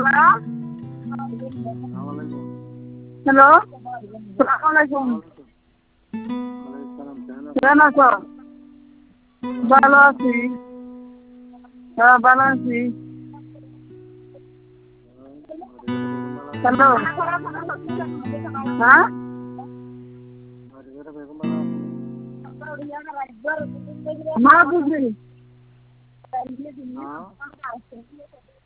Hello, সালাম আলাইকুম। কেমন আছো? ভালো আছি। হ্যাঁ, ভালো আছি। হ্যালো, হ্যাঁ, মা বুঝি